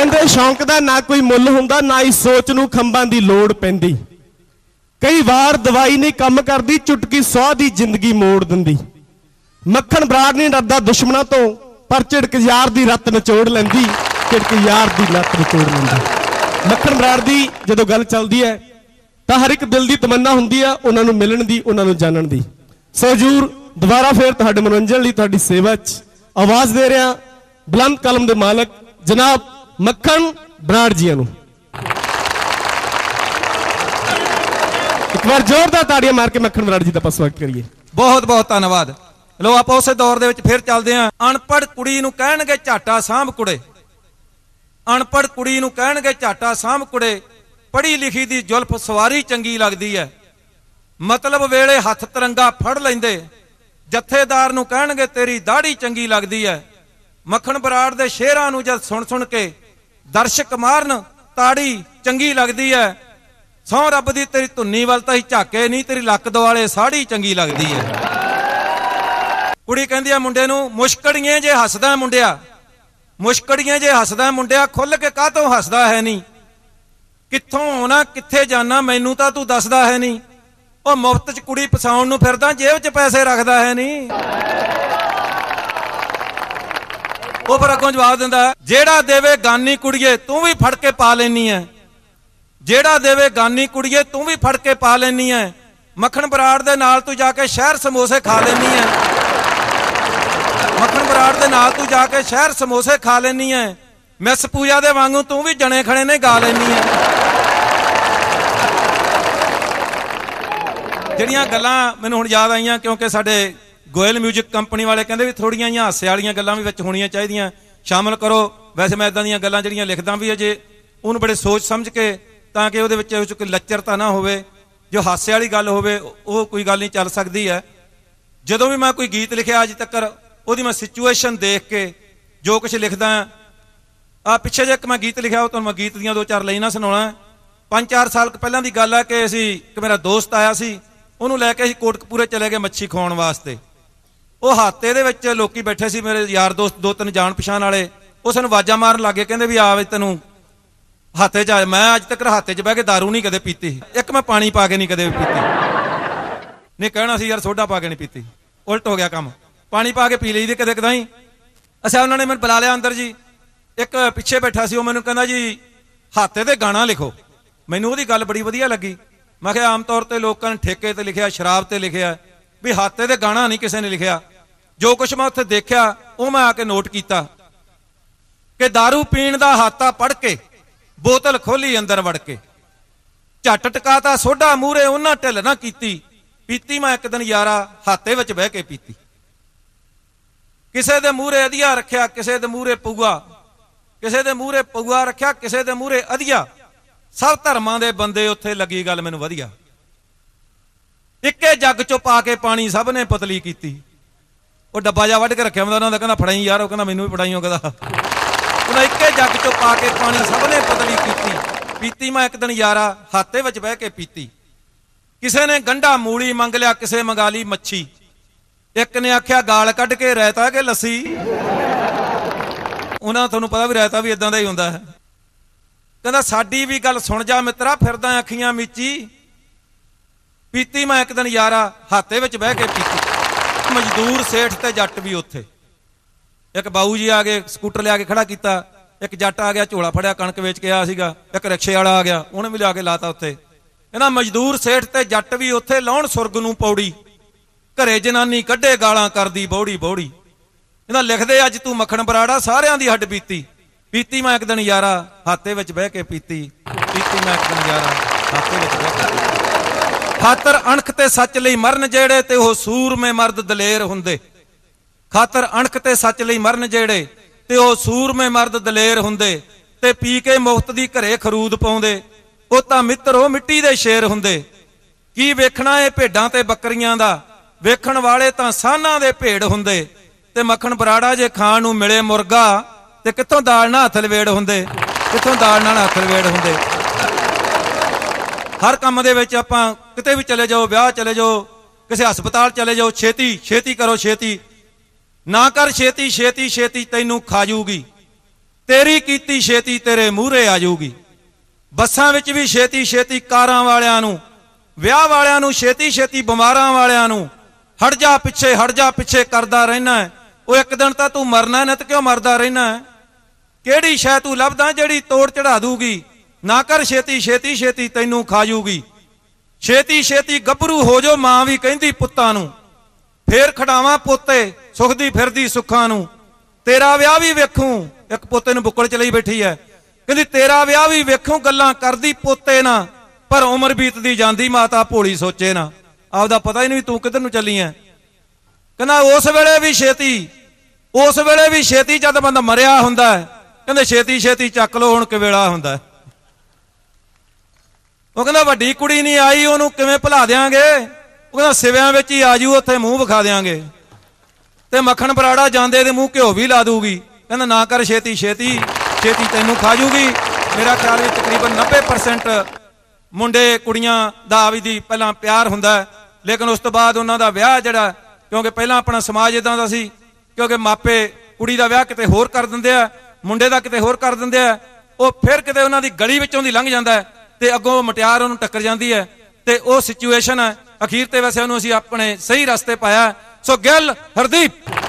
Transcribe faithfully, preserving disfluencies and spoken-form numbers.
ਕਹਿੰਦੇ ਸ਼ੌਂਕ ਦਾ ਨਾ ਕੋਈ ਮੁੱਲ ਹੁੰਦਾ, ਨਾ ਹੀ ਸੋਚ ਨੂੰ ਖੰਭਾਂ ਦੀ ਲੋੜ ਪੈਂਦੀ। ਕਈ ਵਾਰ ਦਵਾਈ ਨਹੀਂ ਕੰਮ ਕਰਦੀ, ਚੁਟਕੀ ਸੌ ਦੀ ਜ਼ਿੰਦਗੀ ਮੋੜ ਦਿੰਦੀ। ਮੱਖਣ ਬਰਾੜ ਨਹੀਂ ਡਰਦਾ ਦੁਸ਼ਮਣਾਂ ਤੋਂ, ਪਰ ਝਿੜਕ ਯਾਰ ਦੀ ਰੱਤ ਨਿਚੋੜ ਲੈਂਦੀ। ਝਿੜਕ ਯਾਰ ਦੀ ਲੱਤ ਨਿਚੋੜ ਲੈਂਦੀ। ਮੱਖਣ ਬਰਾੜ ਦੀ ਜਦੋਂ ਗੱਲ ਚੱਲਦੀ ਹੈ ਤਾਂ ਹਰ ਇੱਕ ਦਿਲ ਦੀ ਤਮੰਨਾ ਹੁੰਦੀ ਆ ਉਹਨਾਂ ਨੂੰ ਮਿਲਣ ਦੀ, ਉਹਨਾਂ ਨੂੰ ਜਾਣਨ ਦੀ। ਸੋ ਜ਼ਰੂਰ ਦੁਬਾਰਾ ਫੇਰ ਤੁਹਾਡੇ ਮਨੋਰੰਜਨ ਲਈ ਤੁਹਾਡੀ ਸੇਵਾ 'ਚ ਆਵਾਜ਼ ਦੇ ਰਿਹਾ ਬੁਲੰਦ ਕਲਮ ਦੇ ਮਾਲਕ ਜਨਾਬ ਮੱਖਣ ਬਰਾੜ ਜੀਆਂ ਨੂੰ। ਇੱਕ ਵਾਰ ਜ਼ੋਰਦਾਰ ਤਾੜੀਆਂ ਮਾਰ ਕੇ ਮੱਖਣ ਬਰਾੜ ਜੀ ਦਾ ਆਪਾਂ ਸਵਾਗਤ ਕਰੀਏ। ਬਹੁਤ ਬਹੁਤ ਧੰਨਵਾਦ। ਲੋ ਆਪਾਂ ਉਸੇ ਦੌਰ ਦੇ ਵਿੱਚ ਫਿਰ ਚੱਲਦੇ ਹਾਂ। ਅਨਪੜ੍ਹ ਕੁੜੀ ਨੂੰ ਕਹਿਣਗੇ ਝਾਟਾ ਸਾਂਭ ਕੁੜੇ, ਅਨਪੜ੍ਹ ਕੁੜੀ ਨੂੰ ਕਹਿਣਗੇ ਝਾਟਾ ਸਾਂਭ ਕੁੜੇ, ਪੜ੍ਹੀ ਲਿਖੀ ਦੀ ਜ਼ੁਲਫ ਸਵਾਰੀ ਚੰਗੀ ਲੱਗਦੀ ਹੈ। ਮਤਲਬ ਵੇਲੇ ਹੱਥ ਤਿਰੰਗਾ ਫੜ ਲੈਂਦੇ, ਜਥੇਦਾਰ ਨੂੰ ਕਹਿਣਗੇ ਤੇਰੀ ਦਾੜੀ ਚੰਗੀ ਲੱਗਦੀ ਹੈ। ਮੱਖਣ ਬਰਾੜ ਦੇ ਸ਼ੇਰਾਂ ਨੂੰ ਜਦ ਸੁਣ ਸੁਣ ਕੇ ਦਰਸ਼ਕ ਮਾਰਨ ਤਾੜੀ ਚੰਗੀ ਲੱਗਦੀ ਹੈ। ਸਹੁੰ ਰੱਬ ਦੀ ਤੇਰੀ ਧੁੰਨੀ ਵੱਲ ਤਾਂ ਹੀ ਝਾਕੇ ਨਹੀਂ, ਤੇਰੀ ਲੱਕ ਦੁਆਲੇ ਸਾੜੀ ਚੰਗੀ ਲੱਗਦੀ ਹੈ। ਕੁੜੀ ਕਹਿੰਦੀ ਆ ਮੁੰਡੇ ਨੂੰ, ਮੁਸ਼ਕੜੀਏ ਜੇ ਹੱਸਦਾ ਮੁੰਡਿਆ, ਮੁਸ਼ਕੜੀਏ ਜੇ ਹੱਸਦਾ ਮੁੰਡਿਆ, ਖੁੱਲ ਕੇ ਕਾਹਤੋਂ ਹੱਸਦਾ ਹੈ ਨਹੀਂ। ਕਿੱਥੋਂ ਆਉਣਾ ਕਿੱਥੇ ਜਾਣਾ ਮੈਨੂੰ ਤਾਂ ਤੂੰ ਦੱਸਦਾ ਹੈ ਨਹੀਂ। ਉਹ ਮੁਫਤ 'ਚ ਕੁੜੀ ਫਸਾਉਣ ਨੂੰ ਫਿਰਦਾ, ਜੇਬ 'ਚ ਪੈਸੇ ਰੱਖਦਾ ਹੈ ਨਹੀਂ। ਉਹ ਫਿਰ ਅੱਗੋਂ ਜਵਾਬ ਦਿੰਦਾ, ਜਿਹੜਾ ਦੇਵੇ ਗਾਨੀ ਕੁੜੀਏ ਤੂੰ ਵੀ ਫੜ ਕੇ ਪਾ ਲੈਨੀ ਐ, ਜਿਹੜਾ ਦੇਵੇ ਗਾਨੀ ਕੁੜੀਏ ਤੂੰ ਵੀ ਫੜ ਕੇ ਪਾ ਲੈਨੀ ਐ। ਮੱਖਣ ਬਰਾੜ ਦੇ ਨਾਲ ਤੂੰ ਜਾ ਕੇ ਸ਼ਹਿਰ ਸਮੋਸੇ ਖਾ ਲੈਨੀ ਐ, ਮੱਖਣ ਬਰਾੜ ਦੇ ਨਾਲ ਤੂੰ ਜਾ ਕੇ ਸ਼ਹਿਰ ਸਮੋਸੇ ਖਾ ਲੈਨੀ ਐ। ਮਿਸ ਪੂਜਾ ਦੇ ਵਾਂਗੂ ਤੂੰ ਵੀ ਜਣੇ ਖਣੇ ਨੇ ਗਾ ਲੈਨੀ ਐ। ਜਿਹੜੀਆਂ ਗੱਲਾਂ ਮੈਨੂੰ ਹੁਣ ਯਾਦ ਆਈਆਂ, ਕਿਉਂਕਿ ਸਾਡੇ ਗੋਇਲ ਮਿਊਜ਼ਿਕ ਕੰਪਨੀ ਵਾਲੇ ਕਹਿੰਦੇ ਵੀ ਥੋੜੀਆਂ ਜਿਹੀਆਂ ਹਾਸੇ ਵਾਲੀਆਂ ਗੱਲਾਂ ਵੀ ਵਿੱਚ ਹੋਣੀਆਂ ਚਾਹੀਦੀਆਂ, ਸ਼ਾਮਲ ਕਰੋ। ਵੈਸੇ ਮੈਂ ਇਦਾਂ ਦੀਆਂ ਗੱਲਾਂ ਜਿਹੜੀਆਂ ਲਿਖਦਾ ਵੀ ਅਜੇ ਉਹਨੂੰ ਬੜੇ ਸੋਚ ਸਮਝ ਕੇ, ਤਾਂ ਕਿ ਉਹਦੇ ਵਿੱਚ ਕੋਈ ਲੱਚਰਤਾ ਨਾ ਹੋਵੇ। ਜੋ ਹਾਸੇ ਵਾਲੀ ਗੱਲ ਹੋਵੇ ਉਹ ਕੋਈ ਗੱਲ ਨਹੀਂ ਚੱਲ ਸਕਦੀ ਹੈ। ਜਦੋਂ ਵੀ ਮੈਂ ਕੋਈ ਗੀਤ ਲਿਖਿਆ ਅੱਜ ਤੱਕ, ਉਹਦੀ ਮੈਂ ਸਿਚੁਏਸ਼ਨ ਦੇਖ ਕੇ ਜੋ ਕੁਛ ਲਿਖਦਾ। ਆ ਪਿੱਛੇ ਜੇ ਇੱਕ ਮੈਂ ਗੀਤ ਲਿਖਿਆ, ਉਹ ਤੁਹਾਨੂੰ ਮੈਂ ਗੀਤ ਦੀਆਂ ਦੋ ਚਾਰ ਲਾਈਨਾਂ ਸੁਣਾਉਣਾ। ਪੰਜ ਚਾਰ ਸਾਲ ਪਹਿਲਾਂ ਦੀ ਗੱਲ ਹੈ ਕਿ ਅਸੀਂ ਇੱਕ ਮੇਰਾ ਦੋਸਤ ਆਇਆ ਸੀ, ਉਹਨੂੰ ਲੈ ਕੇ ਅਸੀਂ ਕੋਟਕਪੂਰੇ ਚਲੇ ਗਏ ਮੱਛੀ ਖਾਣ ਵਾਸਤੇ। ਉਹ ਹਾਤੇ ਦੇ ਵਿੱਚ ਲੋਕੀ ਬੈਠੇ ਸੀ, ਮੇਰੇ ਯਾਰ ਦੋਸਤ ਦੋ ਤਿੰਨ ਜਾਣ ਪਛਾਣ ਵਾਲੇ। ਉਹ ਸਾਨੂੰ ਆਵਾਜ਼ਾਂ ਮਾਰਨ ਲੱਗੇ, ਕਹਿੰਦੇ ਵੀ ਆ ਵੀ ਤੈਨੂੰ ਹਾਤੇ 'ਚ ਆ। ਮੈਂ ਅੱਜ ਤੱਕ ਹਾਤੇ 'ਚ ਬਹਿ ਕੇ ਦਾਰੂ ਨਹੀਂ ਕਦੇ ਪੀਤੀ, ਇੱਕ ਮੈਂ ਪਾਣੀ ਪਾ ਕੇ ਨਹੀਂ ਕਦੇ ਪੀਤੀ। ਨਹੀਂ ਕਹਿਣਾ ਸੀ ਯਾਰ ਸੋਡਾ ਪਾ ਕੇ ਨਹੀਂ ਪੀਤੀ, ਉਲਟ ਹੋ ਗਿਆ ਕੰਮ। ਪਾਣੀ ਪਾ ਕੇ ਪੀ ਲਈ ਦੀ ਕਦੇ ਕਦਾਈ। ਅੱਛਾ, ਉਹਨਾਂ ਨੇ ਮੈਨੂੰ ਬੁਲਾ ਲਿਆ ਅੰਦਰ ਜੀ। ਇੱਕ ਪਿੱਛੇ ਬੈਠਾ ਸੀ, ਉਹ ਮੈਨੂੰ ਕਹਿੰਦਾ ਜੀ ਹਾਤੇ ਤੇ ਗਾਣਾ ਲਿਖੋ। ਮੈਨੂੰ ਉਹਦੀ ਗੱਲ ਬੜੀ ਵਧੀਆ ਲੱਗੀ। ਮੈਂ ਕਿਹਾ ਆਮ ਤੌਰ ਤੇ ਲੋਕਾਂ ਨੇ ਠੇਕੇ ਤੇ ਲਿਖਿਆ, ਸ਼ਰਾਬ ਤੇ ਲਿਖਿਆ, ਵੀ ਹਾਤੇ ਤੇ ਗਾਣਾ ਨਹੀਂ ਕਿਸੇ ਨੇ ਲਿਖਿਆ। ਜੋ ਕੁਛ ਮੈਂ ਉੱਥੇ ਦੇਖਿਆ ਉਹ ਮੈਂ ਆ ਕੇ ਨੋਟ ਕੀਤਾ ਕਿ ਦਾਰੂ ਪੀਣ ਦਾ ਹਾਤਾ ਪੜ ਕੇ ਬੋਤਲ ਖੋਲੀ ਅੰਦਰ ਵੜ ਕੇ, ਝੱਟ ਟਕਾਤਾ ਸੋਡਾ ਮੂਹਰੇ ਉਹਨਾਂ ਢਿੱਲ ਨਾ ਕੀਤੀ। ਪੀਤੀ ਮੈਂ ਇੱਕ ਦਿਨ ਯਾਰਾ ਹਾਤੇ ਵਿੱਚ ਬਹਿ ਕੇ ਪੀਤੀ। ਕਿਸੇ ਦੇ ਮੂਹਰੇ ਅਧੀਆ ਰੱਖਿਆ, ਕਿਸੇ ਦੇ ਮੂਹਰੇ ਪਊਆ, ਕਿਸੇ ਦੇ ਮੂਹਰੇ ਪਊਆ ਰੱਖਿਆ, ਕਿਸੇ ਦੇ ਮੂਹਰੇ ਅਧੀਆ। ਸਭ ਧਰਮਾਂ ਦੇ ਬੰਦੇ ਉੱਥੇ ਲੱਗੀ ਗੱਲ ਮੈਨੂੰ ਵਧੀਆ। ਇੱਕੇ ਜੱਗ ਚੋਂ ਪਾ ਕੇ ਪਾਣੀ ਸਭ ਨੇ ਪਤਲੀ ਕੀਤੀ। ਉਹ ਡੱਬਾ ਜਾ ਵੱਢ ਕੇ ਰੱਖਿਆ ਹੁੰਦਾ ਉਹਨਾਂ ਦਾ, ਕਹਿੰਦਾ ਫੜਾਈ ਯਾਰ। ਉਹ ਕਹਿੰਦਾ ਮੈਨੂੰ ਵੀ ਫੜਾਈ। ਉਹ ਕਹਿੰਦਾ ਉਹਨਾਂ ਇੱਕੇ ਜੱਗ ਚੋਂ ਪਾ ਕੇ ਪਾਣੀ ਸਭ ਨੇ ਪਤਲੀ ਕੀਤੀ। ਪੀਤੀ ਮੈਂ ਇੱਕ ਦਿਨ ਯਾਰਾ ਹਾਤੇ ਵਿੱਚ ਬਹਿ ਕੇ ਪੀਤੀ। ਕਿਸੇ ਨੇ ਗੰਢਾ ਮੂਲੀ ਮੰਗ ਲਿਆ, ਕਿਸੇ ਮੰਗਾ ਲਈ ਮੱਛੀ। ਇੱਕ ਨੇ ਆਖਿਆ ਗਾਲ ਕੱਢ ਕੇ ਰਾਇਤਾ ਕਿ ਲੱਸੀ। ਉਹਨਾਂ ਤੁਹਾਨੂੰ ਪਤਾ ਵੀ ਰਾਇਤਾ ਵੀ ਇਦਾਂ ਦਾ ਹੀ ਹੁੰਦਾ ਹੈ। ਕਹਿੰਦਾ ਸਾਡੀ ਵੀ ਗੱਲ ਸੁਣ ਜਾ ਮਿੱਤਰਾ, ਫਿਰਦਾ ਅੱਖੀਆਂ ਮੀਚੀ। ਪੀਤੀ ਮੈਂ ਇੱਕ ਦਿਨ ਯਾਰਾ ਹਾਤੇ ਵਿੱਚ ਬਹਿ ਕੇ ਪੀਤੀ। ਮਜ਼ਦੂਰ ਸੇਠ ਤੇ ਜੱਟ ਵੀ ਉੱਥੇ। ਇੱਕ ਬਾਊ ਜੀ ਆ ਗਏ, ਸਕੂਟਰ ਲਿਆ ਕੇ ਖੜਾ ਕੀਤਾ। ਇੱਕ ਜੱਟ ਆ ਗਿਆ, ਝੋਲਾ ਫੜਿਆ, ਕਣਕ ਵੇਚ ਕੇ ਆਇਆ ਸੀਗਾ। ਇੱਕ ਰਿਕਸ਼ੇ ਵਾਲਾ ਆ ਗਿਆ, ਉਹਨੇ ਵੀ ਲਿਆ ਕੇ ਲਾਤਾ ਉੱਥੇ। ਕਹਿੰਦਾ ਮਜ਼ਦੂਰ ਸੇਠ ਤੇ ਜੱਟ ਵੀ ਉੱਥੇ, ਲਾਉਣ ਸੁਰਗ ਨੂੰ ਪੌੜੀ। ਘਰੇ ਜਨਾਨੀ ਕੱਢੇ ਗਾਲਾਂ ਕਰਦੀ ਬੌੜੀ ਬੌੜੀ। ਕਹਿੰਦਾ ਲਿਖਦੇ ਅੱਜ ਤੂੰ ਮੱਖਣ ਬਰਾੜਾ, ਸਾਰਿਆਂ ਦੀ ਹੱਡ ਪੀਤੀ। ਪੀਤੀ ਮੈਂ ਇੱਕ ਦਿਨ ਯਾਰਾ ਹਾਤੇ ਵਿੱਚ ਬਹਿ ਕੇ ਪੀਤੀ। ਪੀਤੀ ਮੈਂ ਇੱਕ ਦਿਨ ਯਾਰਾ ਹਾਤੇ ਵਿੱਚ ਬਹਿ ਕੇ ਪੀਤੀ। ਖਾਤਰ ਅਣਖ ਤੇ ਸੱਚ ਲਈ ਮਰਨ ਜਿਹੜੇ, ਤੇ ਉਹ ਸੂਰਮੇ ਮਰਦ ਦਲੇਰ ਹੁੰਦੇ। ਖਾਤਰ ਅਣਖ ਤੇ ਸੱਚ ਲਈ ਮਰਨ ਜਿਹੜੇ, ਤੇ ਉਹ ਸੂਰਮੇ ਮਰਦ ਦਲੇਰ ਹੁੰਦੇ। ਤੇ ਪੀ ਕੇ ਮੁਫਤ ਦੀ ਘਰੇ ਖਰੂਦ ਪਾਉਂਦੇ, ਉਹ ਤਾਂ ਮਿੱਤਰੋ ਮਿੱਟੀ ਦੇ ਸ਼ੇਰ ਹੁੰਦੇ। ਕੀ ਵੇਖਣਾ ਇਹ ਭੇਡਾਂ ਤੇ ਬੱਕਰੀਆਂ ਦਾ, ਵੇਖਣ ਵਾਲੇ ਤਾਂ ਸਾਨਾਂ ਦੇ ਭੇਡ ਹੁੰਦੇ। ਤੇ ਮੱਖਣ ਬਰਾੜਾ ਜੇ ਖਾਣ ਨੂੰ ਮਿਲੇ ਮੁਰਗਾ, ਤੇ ਕਿੱਥੋਂ ਦਾਲ ਨਾਲ ਹੱਥ ਲਵੇੜ ਹੁੰਦੇ, ਕਿੱਥੋਂ ਦਾਲ ਨਾਲ ਹੱਥ ਲਵੇੜ ਹੁੰਦੇ। ਹਰ ਕੰਮ ਦੇ ਵਿੱਚ ਆਪਾਂ ਕਿਤੇ ਵੀ ਚਲੇ ਜਾਓ, ਵਿਆਹ ਚਲੇ ਜਾਓ, ਕਿਸੇ ਹਸਪਤਾਲ ਚਲੇ ਜਾਓ, ਛੇਤੀ ਛੇਤੀ ਕਰੋ, ਛੇਤੀ ਨਾ ਕਰ, ਛੇਤੀ ਛੇਤੀ ਛੇਤੀ ਤੈਨੂੰ ਖਾ ਜੂਗੀ। ਤੇਰੀ ਕੀਤੀ ਛੇਤੀ ਤੇਰੇ ਮੂਹਰੇ ਆ ਜਾਊਗੀ। ਬੱਸਾਂ ਵਿੱਚ ਵੀ ਛੇਤੀ ਛੇਤੀ ਕਾਰਾਂ ਵਾਲਿਆਂ ਨੂੰ, ਵਿਆਹ ਵਾਲਿਆਂ ਨੂੰ ਛੇਤੀ ਛੇਤੀ ਬਿਮਾਰਾਂ ਵਾਲਿਆਂ ਨੂੰ ਹਟ ਜਾ ਪਿੱਛੇ ਹਟ ਜਾ ਪਿੱਛੇ ਕਰਦਾ ਰਹਿਣਾ ਹੈ। ਉਹ ਇੱਕ ਦਿਨ ਤਾਂ ਤੂੰ ਮਰਨਾ, ਨਿਤ ਕਿਉਂ ਮਰਦਾ ਰਹਿਣਾ ਹੈ? ਕਿਹੜੀ ਸ਼ੈ ਤੂੰ ਲੱਭਦਾ ਜਿਹੜੀ ਤੋੜ ਚੜਾ ਦੂਗੀ? ਨਾ ਕਰ ਛੇਤੀ ਛੇਤੀ ਛੇਤੀ ਤੈਨੂੰ ਖਾ ਜੂਗੀ। ਛੇਤੀ ਛੇਤੀ ਗੱਭਰੂ ਹੋ ਜੋ ਮਾਂ ਵੀ ਕਹਿੰਦੀ ਪੁੱਤਾਂ ਨੂੰ, ਫੇਰ ਖੜਾਵਾਂ ਪੋਤੇ ਸੁਖਦੀ ਫਿਰਦੀ ਸੁੱਖਾਂ ਨੂੰ। ਤੇਰਾ ਵਿਆਹ ਵੀ ਵੇਖੂੰ, ਇੱਕ ਪੋਤੇ ਨੂੰ ਬੁੱਕਲ ਚ ਲਈ ਬੈਠੀ ਹੈ, ਕਹਿੰਦੀ ਤੇਰਾ ਵਿਆਹ ਵੀ ਵੇਖੂੰ ਗੱਲਾਂ ਕਰਦੀ ਪੋਤੇ ਨਾ, ਪਰ ਉਮਰ ਬੀਤਦੀ ਜਾਂਦੀ ਮਾਤਾ ਭੋਲੀ ਸੋਚੇ ਨਾ। ਆਪਦਾ ਪਤਾ ਹੀ ਨਹੀਂ ਤੂੰ ਕਿੱਧਰ ਨੂੰ ਚੱਲੀ ਐ। ਕਹਿੰਦਾ ਉਸ ਵੇਲੇ ਵੀ ਛੇਤੀ, ਉਸ ਵੇਲੇ ਵੀ ਛੇਤੀ ਜਦ ਬੰਦਾ ਮਰਿਆ ਹੁੰਦਾ ਹੈ, ਕਹਿੰਦੇ ਛੇਤੀ ਛੇਤੀ ਚੱਕ ਲੋ ਹੁਣ ਕਿਵੇਲਾ ਹੁੰਦਾ। ਉਹ ਕਹਿੰਦਾ ਵੱਡੀ ਕੁੜੀ ਨਹੀਂ ਆਈ ਉਹਨੂੰ ਕਿਵੇਂ ਭੁਲਾ ਦਿਆਂਗੇ? ਉਹ ਕਹਿੰਦਾ ਸਿਵਿਆਂ ਵਿੱਚ ਹੀ ਆਜੂ, ਉੱਥੇ ਮੂੰਹ ਵਿਖਾ ਦਿਆਂਗੇ ਤੇ ਮੱਖਣ ਬਰਾੜਾ ਜਾਂਦੇ ਦੇ ਮੂੰਹ ਘਿਓ ਵੀ ਲਾ ਦੂਗੀ। ਕਹਿੰਦਾ ਨਾ ਕਰ ਛੇਤੀ ਛੇਤੀ ਛੇਤੀ ਤੈਨੂੰ ਖਾ ਜੂਗੀ। ਮੇਰਾ ਖਿਆਲ ਵੀ ਤਕਰੀਬਨ ਨੱਬੇ ਪਰਸੈਂਟ ਮੁੰਡੇ ਕੁੜੀਆਂ ਦਾ ਵੀ ਦੀ ਪਹਿਲਾਂ ਪਿਆਰ ਹੁੰਦਾ, ਲੇਕਿਨ ਉਸ ਤੋਂ ਬਾਅਦ ਉਹਨਾਂ ਦਾ ਵਿਆਹ ਜਿਹੜਾ, ਕਿਉਂਕਿ ਪਹਿਲਾਂ ਆਪਣਾ ਸਮਾਜ ਇਦਾਂ ਦਾ ਸੀ, ਕਿਉਂਕਿ ਮਾਪੇ ਕੁੜੀ ਦਾ ਵਿਆਹ ਕਿਤੇ ਹੋਰ ਕਰ ਦਿੰਦੇ ਆ, ਮੁੰਡੇ ਦਾ ਕਿਤੇ ਹੋਰ ਕਰ ਦਿੰਦੇ ਆ। ਉਹ ਫਿਰ ਕਿਤੇ ਉਹਨਾਂ ਦੀ ਗਲੀ ਵਿੱਚੋਂ ਦੀ ਲੰਘ ਜਾਂਦਾ ਤੇ ਅੱਗੋਂ ਮਟਿਆਰ ਉਹਨੂੰ ਟੱਕਰ ਜਾਂਦੀ ਹੈ ਤੇ ਉਹ ਸਿਚੁਏਸ਼ਨ ਹੈ। ਅਖੀਰ ਤੇ ਵੈਸੇ ਉਹਨੂੰ ਅਸੀਂ ਆਪਣੇ ਸਹੀ ਰਸਤੇ ਪਾਇਆ। ਸੋ ਗਿੱਲ ਹਰਦੀਪ